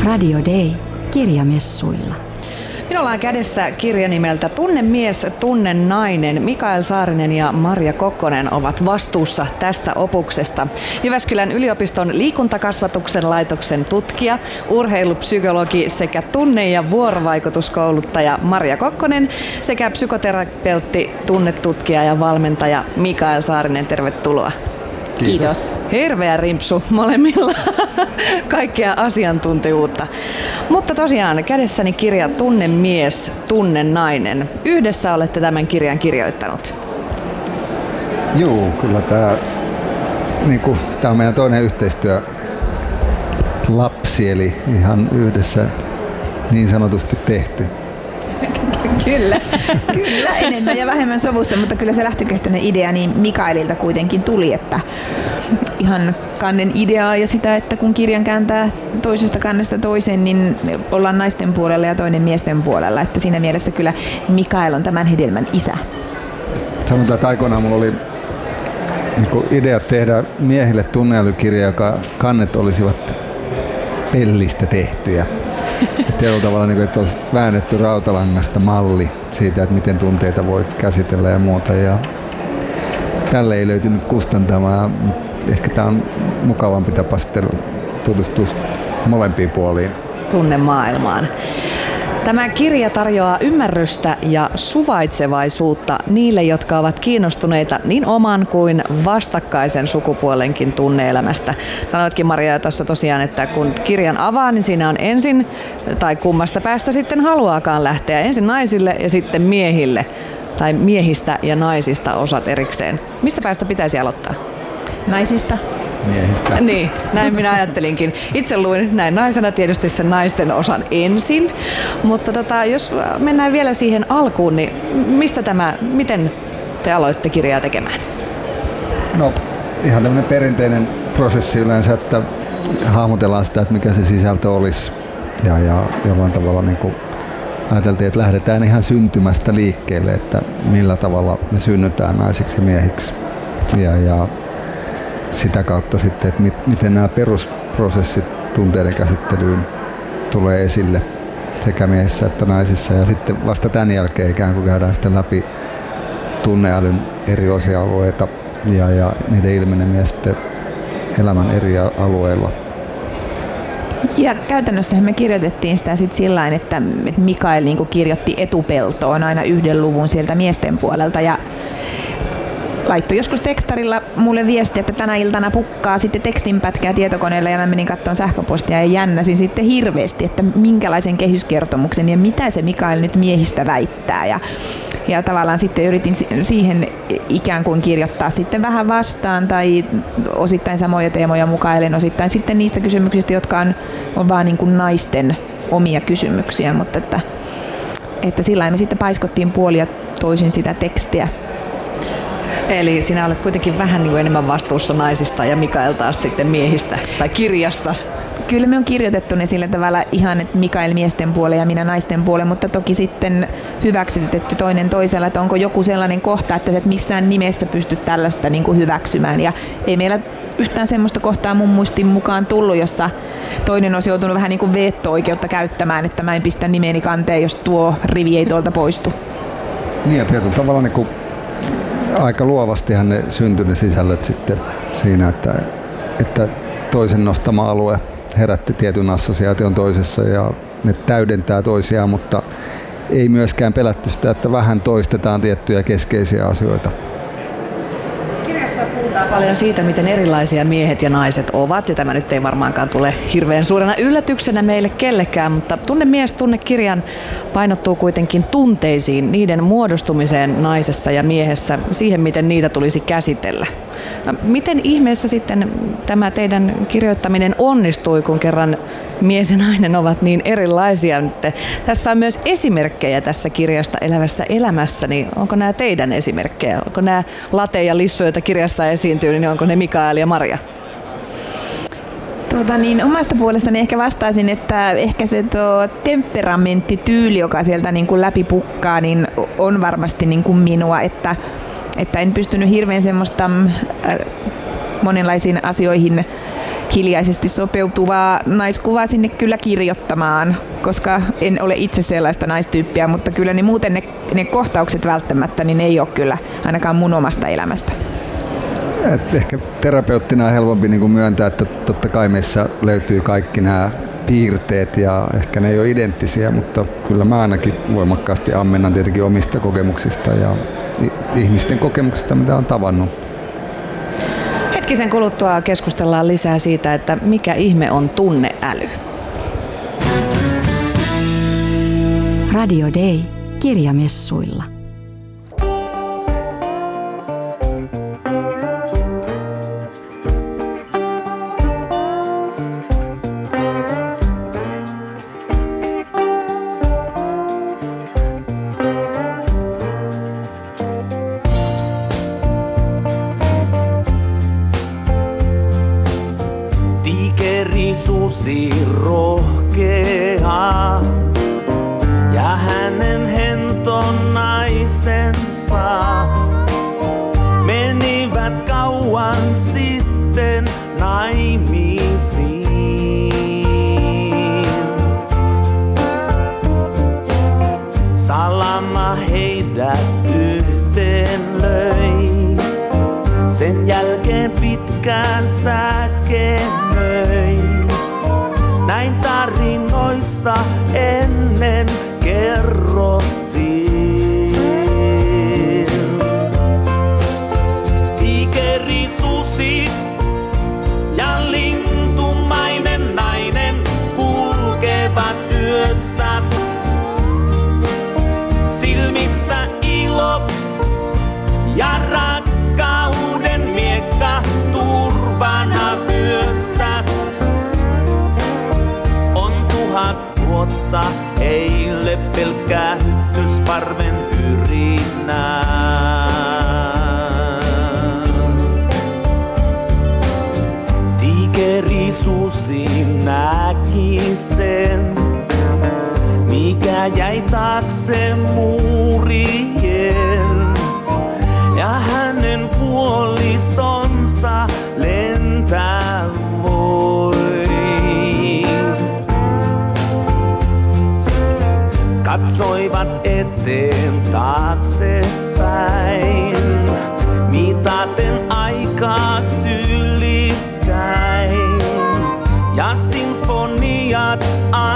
Radio Day kirjamessuilla. Minulla on kädessä kirja nimeltä Tunne mies, tunne nainen. Mikael Saarinen ja Marja Kokkonen ovat vastuussa tästä opuksesta. Jyväskylän yliopiston liikuntakasvatuksen laitoksen tutkija, urheilupsykologi sekä tunne- ja vuorovaikutuskouluttaja Marja Kokkonen sekä psykoterapeutti, tunnetutkija ja valmentaja Mikael Saarinen. Tervetuloa. Kiitos. Hirveä rimpsu molemmilla. Kaikkea asiantuntijuutta. Mutta tosiaan kädessäni kirja Tunne mies, tunne nainen. Yhdessä olette tämän kirjan kirjoittanut. Joo, kyllä tämä on meidän toinen yhteistyölapsi, eli ihan yhdessä niin sanotusti tehty. Kyllä, enemmän ja vähemmän sovussa, mutta kyllä se lähtökohtainen idea niin Mikaelilta kuitenkin tuli, että ihan kannen ideaa ja sitä, että kun kirjan kääntää toisesta kannesta toiseen, niin ollaan naisten puolella ja toinen miesten puolella, että siinä mielessä kyllä Mikael on tämän hedelmän isä. Sanotaan, että aikoinaan mulla oli idea tehdä miehille tunneälykirja, joka kannet olisivat pellistä tehtyjä. Tietyllä tavalla, että olisi väännetty rautalangasta malli siitä, että miten tunteita voi käsitellä ja muuta. Ja tälle ei löytynyt kustantamaa. Ehkä tämä on mukavampi tapa sitten tutustua molempiin puoliin. Tunne maailmaan. Tämä kirja tarjoaa ymmärrystä ja suvaitsevaisuutta niille, jotka ovat kiinnostuneita niin oman kuin vastakkaisen sukupuolenkin tunne-elämästä. Sanoitkin Maria tuossa tosiaan, että kun kirjan avaa, niin siinä on ensin, tai kummasta päästä sitten haluaakaan lähteä, ensin naisille ja sitten miehille, tai miehistä ja naisista osat erikseen. Mistä päästä pitäisi aloittaa? Naisista. Miehistä. Niin, näin minä ajattelinkin. Itse luin näin naisena tietysti sen naisten osan ensin, mutta jos mennään vielä siihen alkuun, niin miten te aloitte kirjaa tekemään? No ihan tämmöinen perinteinen prosessi yleensä, että hahmotellaan sitä, että mikä se sisältö olisi ja jollain tavalla ajateltiin, että lähdetään ihan syntymästä liikkeelle, että millä tavalla me synnytään naisiksi ja miehiksi ja sitä kautta sitten, että miten nämä perusprosessit tunteiden käsittelyyn tulee esille sekä miehissä että naisissa. Ja sitten vasta tämän jälkeen ikään kuin käydään sitten läpi tunneälyn eri osa-alueita ja niiden ilmenemiä sitten elämän eri alueilla. Ja käytännössähän me kirjoitettiin sitä sitten sillain, että Mikael kirjoitti etupeltoon aina yhden luvun sieltä miesten puolelta ja laittoi joskus tekstarilla mulle viesti, että tänä iltana pukkaa sitten tekstinpätkää tietokoneella ja mä menin katsomaan sähköpostia ja jännäsin sitten hirveästi, että minkälaisen kehyskertomuksen ja mitä se Mikael nyt miehistä väittää. Ja tavallaan sitten yritin siihen ikään kuin kirjoittaa sitten vähän vastaan tai osittain samoja teemoja mukaillen, osittain sitten niistä kysymyksistä, jotka on vaan niin kuin naisten omia kysymyksiä, mutta että sillä me sitten paiskottiin puolia toisin sitä tekstiä. Eli sinä olet kuitenkin vähän enemmän vastuussa naisista ja Mikael taas sitten miehistä tai kirjassa. Kyllä me on kirjoitettu ne sillä tavalla ihan, että Mikael miesten puoleen ja minä naisten puoleen, mutta toki sitten hyväksytetty toinen toisella, että onko joku sellainen kohta, että et missään nimessä pysty tällaista hyväksymään. Ja ei meillä yhtään semmoista kohtaa mun muistin mukaan tullut, jossa toinen olisi joutunut vähän veto-oikeutta käyttämään, että mä en pistä nimeeni kanteen, jos tuo rivi ei tuolta poistu. Niin ja tietyllä tavalla aika luovastihan ne syntyi ne sisällöt sitten siinä, että toisen nostama alue herätti tietyn assosiaation toisessa ja ne täydentää toisiaan, mutta ei myöskään pelätty sitä, että vähän toistetaan tiettyjä keskeisiä asioita. Kirjassa puhutaan paljon siitä, miten erilaisia miehet ja naiset ovat, ja tämä nyt ei varmaankaan tule hirveän suurena yllätyksenä meille kellekään, mutta Tunne mies, tunne kirjan painottuu kuitenkin tunteisiin, niiden muodostumiseen naisessa ja miehessä, siihen miten niitä tulisi käsitellä. No, miten ihmeessä sitten tämä teidän kirjoittaminen onnistui, kun kerran mies ja nainen ovat niin erilaisia? Tässä on myös esimerkkejä tässä kirjasta Elävässä elämässä, niin onko nämä teidän esimerkkejä? Onko nämä Late ja Lissu, joita kirjassa esiintyy, niin onko ne Mikael ja Marja? Omasta puolestani ehkä vastaisin, että ehkä se temperamenttityyli, joka sieltä läpi pukkaa, niin on varmasti minua, että en pystynyt hirveän semmoista monenlaisiin asioihin hiljaisesti sopeutuvaa naiskuvaa sinne kyllä kirjoittamaan, koska en ole itse sellaista naistyyppiä, mutta kyllä niin muuten ne kohtaukset välttämättä niin ei ole kyllä ainakaan mun omasta elämästä. Ehkä terapeuttina on helpompi niin kuin myöntää, että totta kai meissä löytyy kaikki nämä piirteet ja ehkä ne ei ole identtisiä, mutta kyllä mä ainakin voimakkaasti ammennan tietenkin omista kokemuksista ja ihmisten kokemuksista, mitä on tavannut. Hetkisen kuluttua keskustellaan lisää siitä, että mikä ihme on tunneäly. Radio Day kirjamessuilla. Susi rohkea ja hänen henton naisensa menivät kauan sitten naimisiin. Salama heidät yhteen löi, sen jälkeen pitkään säkenöi. Näin tarinoissa ennen kerrottiin. Tiikeri, susi ja lintumainen nainen kulkevat yössä. Silmissä ilo ja rakkauden miekka turvana vyössä. Vuotta heille pelkkää hyttysparven hyrinää. Tiikeri susi näki sen, mikä jäi taakse muurien, ja hänen puolisonsa lentää voi. Katsoivat eteen taaksepäin, mitaten aikaa sylikkäin, ja sinfoniat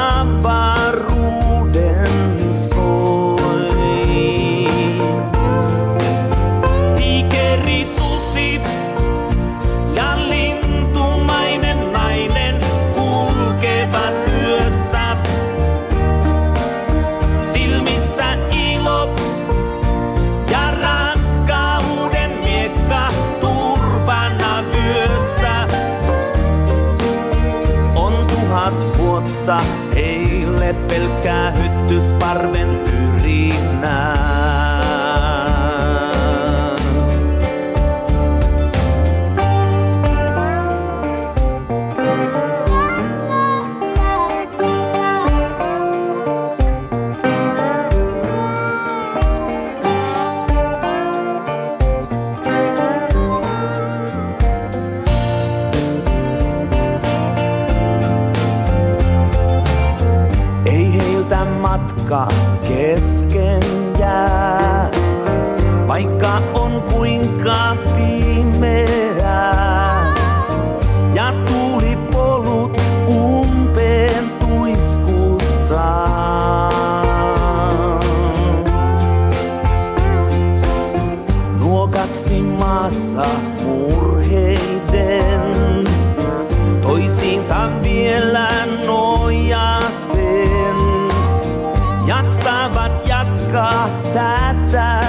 avaruuden soi. Tiikeri, susi ja lintumainen nainen kulkevat yössä. Silmissä ilo ja rakkauden miekka turvana vyössä. On 1000 vuotta heille pelkkää hyttysparven hyrinää. Matka kesken jää, vaikka on kuinka pimeää, ja tuulipolut umpeen tuiskuttaa. Nuo kaksi maassa murheiden, toisiinsa vielä nojaten, jaksavat jatkaa tätä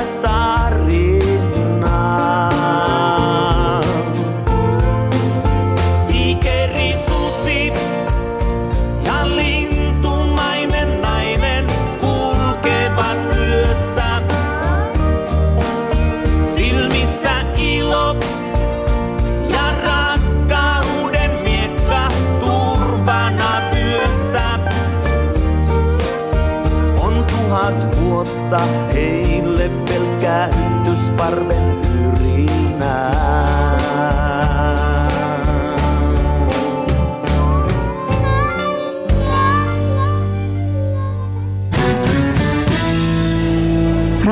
tarinaa. Tiikeri, susi ja lintumainen nainen kulkevat yössä. Silmissä ilo ja rakkauden miekka turvana vyössä. 1000 vuotta heille pelkkää hyttysparven hyrinää.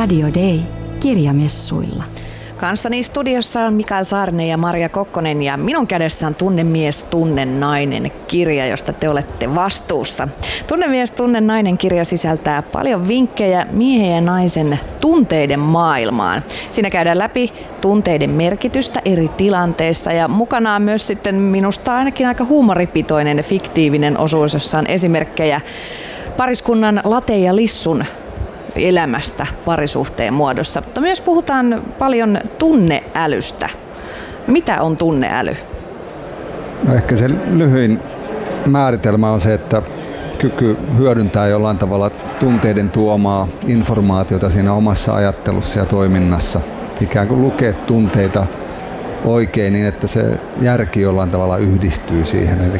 Radio Day kirjamessuilla. Kanssani studiossa on Mikael Saarinen ja Maria Kokkonen ja minun kädessä on Tunne mies, tunne nainen -kirja, josta te olette vastuussa. Tunne mies, tunne nainen -kirja sisältää paljon vinkkejä miehen ja naisen tunteiden maailmaan. Siinä käydään läpi tunteiden merkitystä eri tilanteissa ja mukana on myös sitten minusta ainakin aika huumoripitoinen fiktiivinen osuus, jossa on esimerkkejä pariskunnan Late ja Lissun elämästä parisuhteen muodossa. Mutta myös puhutaan paljon tunneälystä. Mitä on tunneäly? No ehkä se lyhyin määritelmä on se, että kyky hyödyntää jollain tavalla tunteiden tuomaa informaatiota siinä omassa ajattelussa ja toiminnassa. Ikään kuin lukee tunteita oikein niin, että se järki jollain tavalla yhdistyy siihen. Eli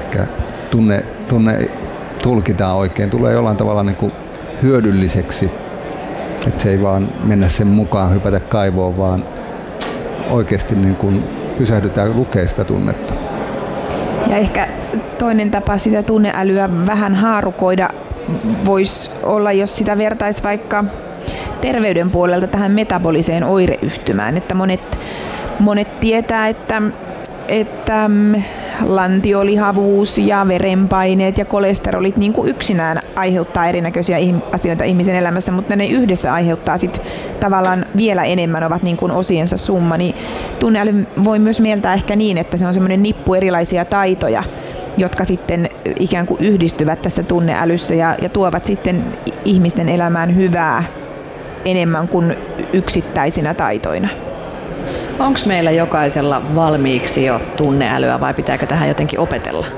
tunne tulkitaan oikein, tulee jollain tavalla niin kuin hyödylliseksi. Että se ei vaan mennä sen mukaan, hypätä kaivoon, vaan oikeasti niin kuin pysähdytään lukea sitä tunnetta. Ja ehkä toinen tapa sitä tunneälyä vähän haarukoida voisi olla, jos sitä vertaisi vaikka terveyden puolelta tähän metaboliseen oireyhtymään. Että monet tietää, että lantiolihavuus ja verenpaineet ja kolesterolit niin kuin yksinään aiheuttaa erinäköisiä asioita ihmisen elämässä, mutta ne yhdessä aiheuttaa sit tavallaan vielä enemmän, ovat niin kuin osiensa summa. Niin tunneäly voi myös mieltää ehkä niin, että se on semmoinen nippu erilaisia taitoja, jotka sitten ikään kuin yhdistyvät tässä tunneälyssä ja tuovat sitten ihmisten elämään hyvää enemmän kuin yksittäisinä taitoina. Onko meillä jokaisella valmiiksi jo tunneälyä vai pitääkö tähän jotenkin opetella?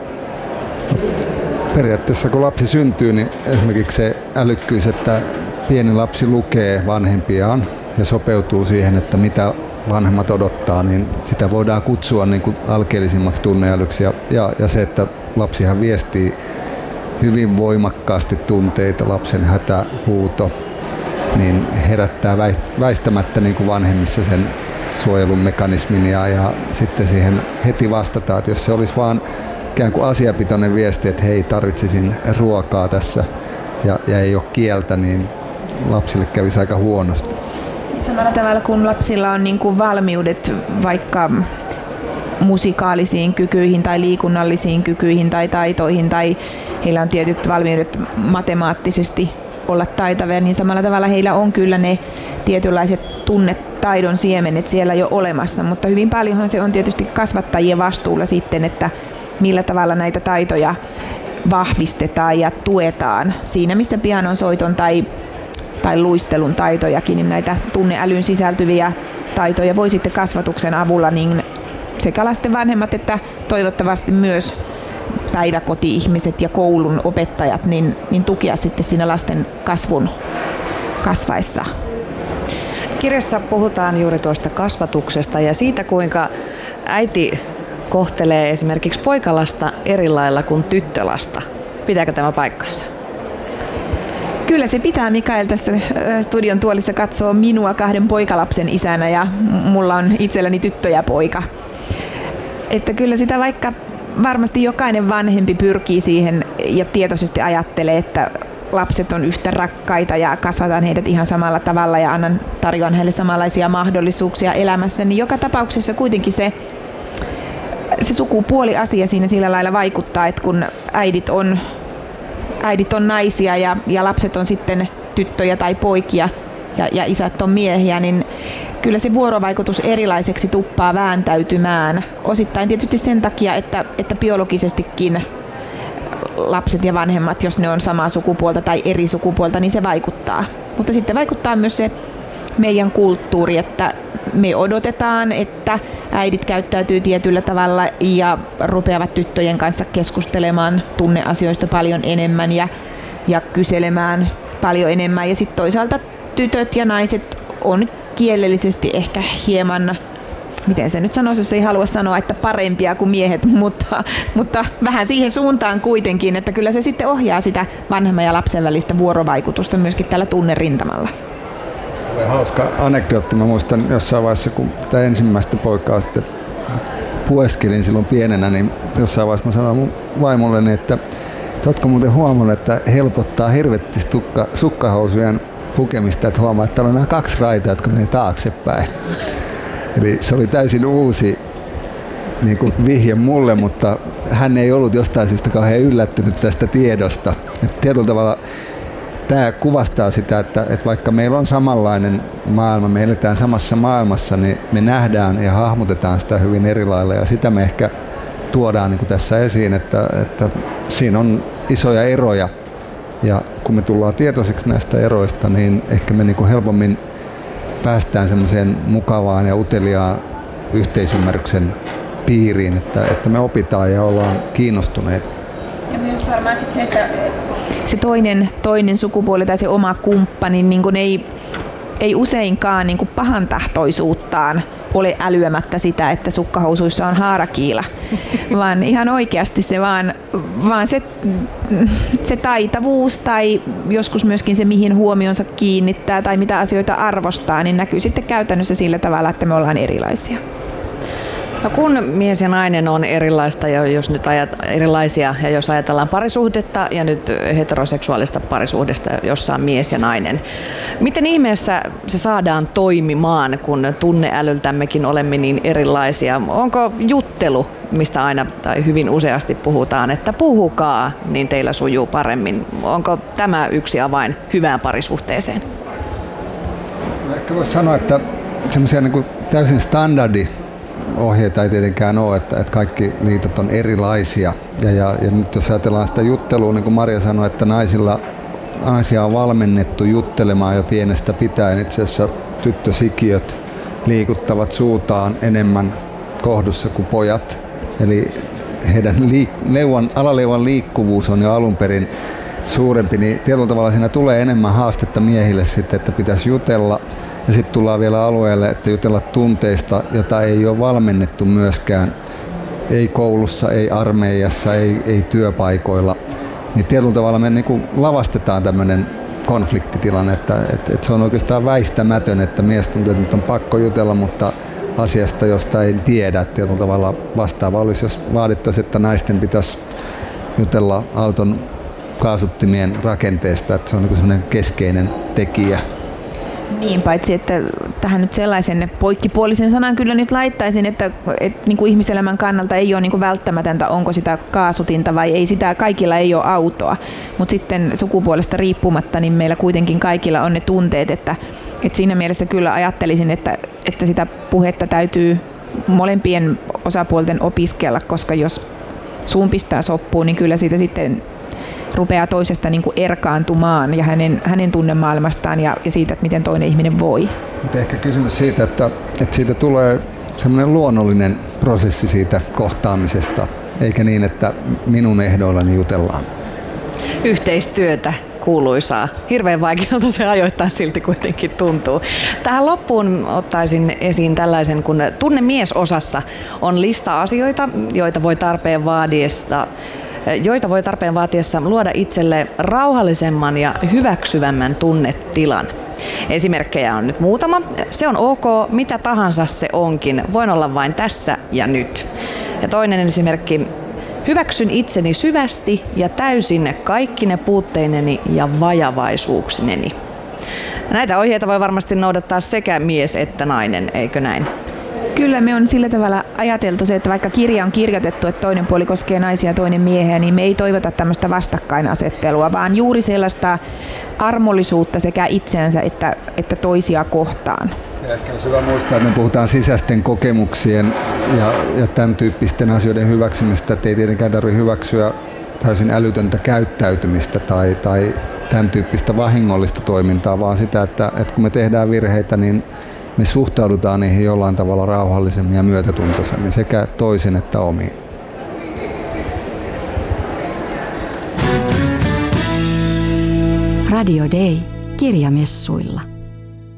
Periaatteessa kun lapsi syntyy, niin esimerkiksi se älykkyys, että pieni lapsi lukee vanhempiaan ja sopeutuu siihen, että mitä vanhemmat odottaa, niin sitä voidaan kutsua niin kuin alkeellisimmaksi tunneälyksi. Ja se, että lapsihan viestii hyvin voimakkaasti tunteita, lapsen hätähuuto, niin herättää väistämättä niin kuin vanhemmissa sen suojelun mekanismin ja sitten siihen heti vastataan, että jos se olisi vaan ikään kuin asiapitoinen viesti, että hei, tarvitsisin ruokaa tässä ja ei ole kieltä, niin lapsille kävisi aika huonosti. Samalla tavalla kun lapsilla on niin kuin valmiudet vaikka musikaalisiin kykyihin tai liikunnallisiin kykyihin tai taitoihin tai heillä on tietyt valmiudet matemaattisesti olla taitavia, niin samalla tavalla heillä on kyllä ne tietynlaiset tunnetaidon siemenet siellä jo olemassa, mutta hyvin paljonhan se on tietysti kasvattajien vastuulla sitten, että millä tavalla näitä taitoja vahvistetaan ja tuetaan. Siinä missä pianon soiton tai luistelun taitojakin, niin näitä tunneälyyn sisältyviä taitoja voi sitten kasvatuksen avulla niin sekä lasten vanhemmat että toivottavasti myös päiväkoti-ihmiset ja koulun opettajat niin tukea sitten siinä lasten kasvun kasvaessa. Kirjassa puhutaan juuri tuosta kasvatuksesta ja siitä, kuinka äiti kohtelee esimerkiksi poikalasta eri lailla kuin tyttölasta. Pitääkö tämä paikkansa? Kyllä se pitää. Mikael tässä studion tuolissa katsoo minua 2 poikalapsen isänä ja mulla on itselläni tyttö ja poika. Että kyllä sitä vaikka varmasti jokainen vanhempi pyrkii siihen ja tietoisesti ajattelee, että lapset on yhtä rakkaita ja kasvataan heidät ihan samalla tavalla ja tarjoan heille samanlaisia mahdollisuuksia elämässä, niin joka tapauksessa kuitenkin se sukupuoliasia siinä sillä lailla vaikuttaa, että kun äidit on naisia ja lapset on sitten tyttöjä tai poikia ja isät on miehiä, niin kyllä se vuorovaikutus erilaiseksi tuppaa vääntäytymään. Osittain tietysti sen takia, että biologisestikin lapset ja vanhemmat, jos ne on samaa sukupuolta tai eri sukupuolta, niin se vaikuttaa. Mutta sitten vaikuttaa myös se meidän kulttuuri, että me odotetaan, että äidit käyttäytyy tietyllä tavalla ja rupeavat tyttöjen kanssa keskustelemaan tunneasioista paljon enemmän ja kyselemään paljon enemmän. Ja sitten toisaalta tytöt ja naiset on kielellisesti ehkä hieman, miten se nyt sanoisi, jos ei halua sanoa, että parempia kuin miehet, mutta vähän siihen suuntaan kuitenkin, että kyllä se sitten ohjaa sitä vanhemman ja lapsen välistä vuorovaikutusta myöskin tällä tunnerintamalla. Hauska anekdootti. Mä muistan jossain vaiheessa, kun tätä ensimmäistä poikaa sitten pueskelin silloin pienenä, niin jossain vaiheessa mä sanoin mun vaimolleni, että ootko muuten huomannut, että helpottaa hirveästi sukkahousujen pukemista, että huomaa, että täällä on nämä 2 raitaa, jotka menee taaksepäin. Eli se oli täysin uusi niin kuin vihje mulle, mutta hän ei ollut jostain syystä kauhean yllättynyt tästä tiedosta. Et tietyllä tavalla tämä kuvastaa sitä, että vaikka meillä on samanlainen maailma, me eletään samassa maailmassa, niin me nähdään ja hahmotetaan sitä hyvin eri lailla ja sitä me ehkä tuodaan niin kuin tässä esiin, että siinä on isoja eroja ja kun me tullaan tietoiseksi näistä eroista, niin ehkä me niin kuin helpommin päästään semmoiseen mukavaan ja uteliaan yhteisymmärryksen piiriin, että me opitaan ja ollaan kiinnostuneita. Ja myös varmaan sit se, että se toinen sukupuoli tai se oma kumppani niin kun ei useinkaan niin kun pahantahtoisuuttaan ole älyämättä sitä, että sukkahousuissa on haarakiila, vaan ihan oikeasti se vaan se taitavuus tai joskus myöskin se, mihin huomionsa kiinnittää tai mitä asioita arvostaa, niin näkyy sitten käytännössä sillä tavalla, että me ollaan erilaisia. No kun mies ja nainen on erilaista, jos nyt erilaisia ja jos ajatellaan parisuhdetta ja nyt heteroseksuaalista parisuhdesta, jossa on mies ja nainen. Miten ihmeessä se saadaan toimimaan, kun tunneälyltämmekin olemme niin erilaisia? Onko juttelu, mistä aina tai hyvin useasti puhutaan, että puhukaa, niin teillä sujuu paremmin? Onko tämä yksi avain hyvään parisuhteeseen? Ehkä voisi sanoa, että semmoisia niin kuin täysin standardi ohjeita ei tietenkään ole, että kaikki liitot on erilaisia. Ja nyt jos ajatellaan sitä juttelua, niin kuin Maria sanoi, että naisia on valmennettu juttelemaan jo pienestä pitäen. Itse asiassa tyttösikiöt liikuttavat suutaan enemmän kohdussa kuin pojat. Eli heidän alaleuvan liikkuvuus on jo alun perin suurempi, niin tietyllä tavalla siinä tulee enemmän haastetta miehille sitten, että pitäisi jutella. Ja sitten tullaan vielä alueelle, että jutella tunteista, jota ei ole valmennettu myöskään, ei koulussa, ei armeijassa, ei työpaikoilla. Niin tietyllä tavalla me niinku lavastetaan tämmöinen konfliktitilanne, että se on oikeastaan väistämätön, että mies tuntee, että nyt on pakko jutella, mutta asiasta, josta ei tiedä. Tietyllä tavalla vastaava olisi, jos vaadittaisiin, että naisten pitäisi jutella auton kaasuttimien rakenteesta, että se on niinku semmoinen keskeinen tekijä. Niin, paitsi että tähän nyt sellaisen poikkipuolisen sanan kyllä nyt laittaisin, että niin kuin ihmiselämän kannalta ei ole niin kuin välttämätöntä, onko sitä kaasutinta vai ei sitä, kaikilla ei ole autoa, mutta sitten sukupuolesta riippumatta niin meillä kuitenkin kaikilla on ne tunteet, että siinä mielessä kyllä ajattelisin, että sitä puhetta täytyy molempien osapuolten opiskella, koska jos suun pistää soppuun, niin kyllä siitä sitten rupeaa toisesta niin kuin erkaantumaan ja hänen tunnemaailmastaan ja siitä, että miten toinen ihminen voi. Mutta ehkä kysymys siitä, että siitä tulee semmoinen luonnollinen prosessi siitä kohtaamisesta, eikä niin, että minun ehdoillani jutellaan. Yhteistyötä kuuluisaa. Hirveän vaikealta se ajoittain silti kuitenkin tuntuu. Tähän loppuun ottaisin esiin tällaisen, kun tunne-mies-osassa on lista asioita, joita voi tarpeen vaatiessa luoda itselle rauhallisemman ja hyväksyvämmän tunnetilan. Esimerkkejä on nyt muutama. Se on ok, mitä tahansa se onkin. Voin olla vain tässä ja nyt. Ja toinen esimerkki. Hyväksyn itseni syvästi ja täysin kaikkine puutteineni ja vajavaisuuksineni. Näitä ohjeita voi varmasti noudattaa sekä mies että nainen, eikö näin? Kyllä me on sillä tavalla ajateltu se, että vaikka kirja on kirjoitettu, että toinen puoli koskee naisia ja toinen miehiä, niin me ei toivota tämmöistä vastakkainasettelua, vaan juuri sellaista armollisuutta sekä itseänsä että toisia kohtaan. Ja ehkä on hyvä muistaa, että me puhutaan sisäisten kokemuksien ja tämän tyyppisten asioiden hyväksymistä, että ei tietenkään tarvitse hyväksyä täysin älytöntä käyttäytymistä tai tämän tyyppistä vahingollista toimintaa, vaan sitä, että kun me tehdään virheitä, niin me suhtaudutaan niihin jollain tavalla rauhallisemmin ja myötätuntoisemmin sekä toisen että omiin. Radio Day kirjamessuilla.